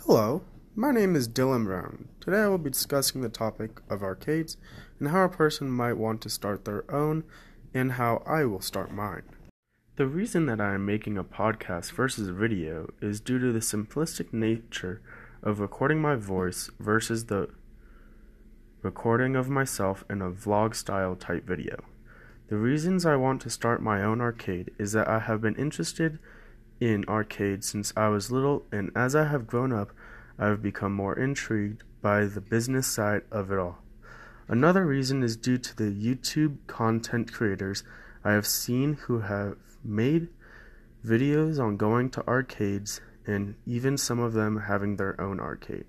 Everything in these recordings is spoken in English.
Hello, my name is Dylan Brown. Today I will be discussing the topic of arcades and how a person might want to start their own and how I will start mine. The reason that I am making a podcast versus a video is due to the simplistic nature of recording my voice versus the recording of myself in a vlog style type video. The reasons I want to start my own arcade is that I have been interested in arcades since I was little, and as I have grown up, I have become more intrigued by the business side of it all. Another reason is due to the YouTube content creators I have seen who have made videos on going to arcades and even some of them having their own arcade.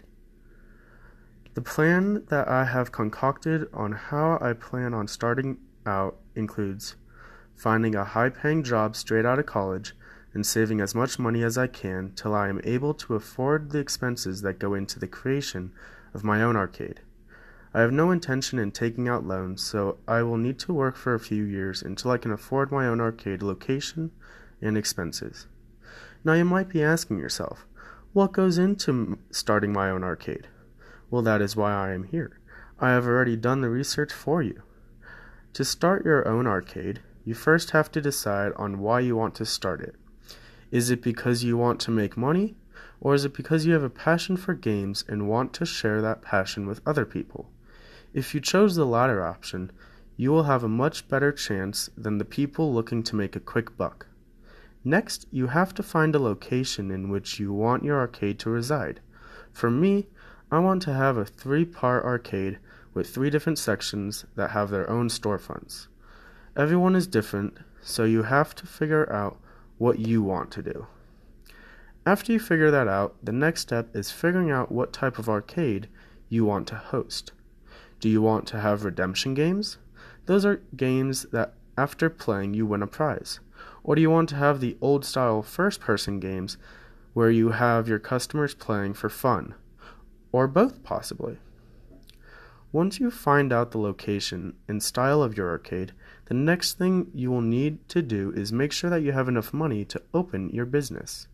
The plan that I have concocted on how I plan on starting out includes finding a high-paying job straight out of college and saving as much money as I can till I am able to afford the expenses that go into the creation of my own arcade. I have no intention in taking out loans, so I will need to work for a few years until I can afford my own arcade location and expenses. Now you might be asking yourself, what goes into starting my own arcade? Well, that is why I am here. I have already done the research for you. To start your own arcade, you first have to decide on why you want to start it. Is it because you want to make money, or is it because you have a passion for games and want to share that passion with other people? If you chose the latter option, you will have a much better chance than the people looking to make a quick buck. Next, you have to find a location in which you want your arcade to reside. For me, I want to have a 3-part arcade with 3 different sections that have their own storefronts. Everyone is different, so you have to figure out what you want to do. After you figure that out, the next step is figuring out what type of arcade you want to host. Do you want to have redemption games? Those are games that after playing you win a prize. Or do you want to have the old style first-person games where you have your customers playing for fun? Or both possibly. Once you find out the location and style of your arcade, the next thing you will need to do is make sure that you have enough money to open your business.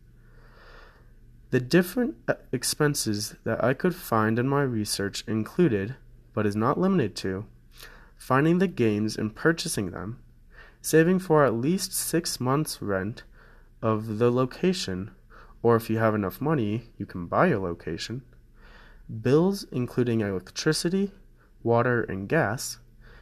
The different expenses that I could find in my research included, but is not limited to, finding the games and purchasing them, saving for at least 6 months' rent of the location, or if you have enough money, you can buy a location, bills including electricity, water, and gas,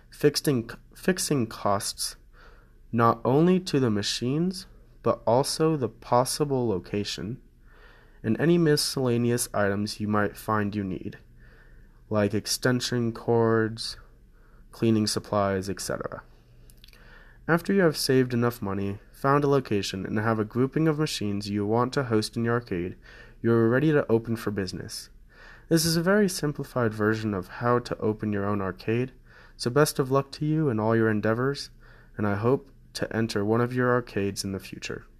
fixing costs not only to the machines, but also the possible location, and any miscellaneous items you might find you need, like extension cords, cleaning supplies, etc. After you have saved enough money, found a location, and have a grouping of machines you want to host in your arcade, you are ready to open for business. This is a very simplified version of how to open your own arcade, so best of luck to you in all your endeavors, and I hope to enter one of your arcades in the future.